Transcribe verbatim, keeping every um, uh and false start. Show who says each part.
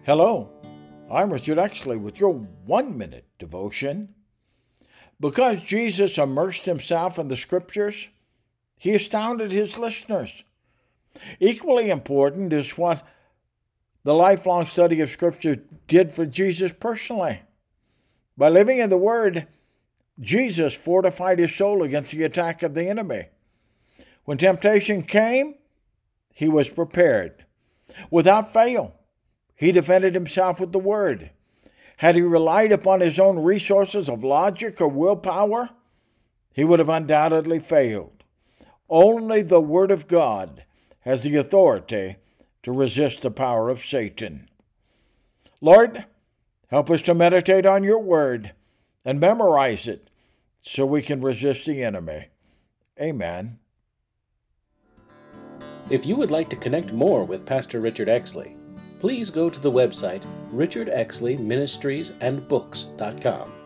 Speaker 1: Hello, I'm Richard Exley with your one minute devotion. Because Jesus immersed himself in the scriptures, he astounded his listeners. Equally important is what the lifelong study of scripture did for Jesus personally. By living in the Word, Jesus fortified his soul against the attack of the enemy. When temptation came, he was prepared. Without fail, he defended himself with the Word. Had he relied upon his own resources of logic or willpower, he would have undoubtedly failed. Only the Word of God has the authority to resist the power of Satan. Lord, help us to meditate on your Word and memorize it so we can resist the enemy. Amen.
Speaker 2: If you would like to connect more with Pastor Richard Exley, please go to the website richard exley ministries and books dot com.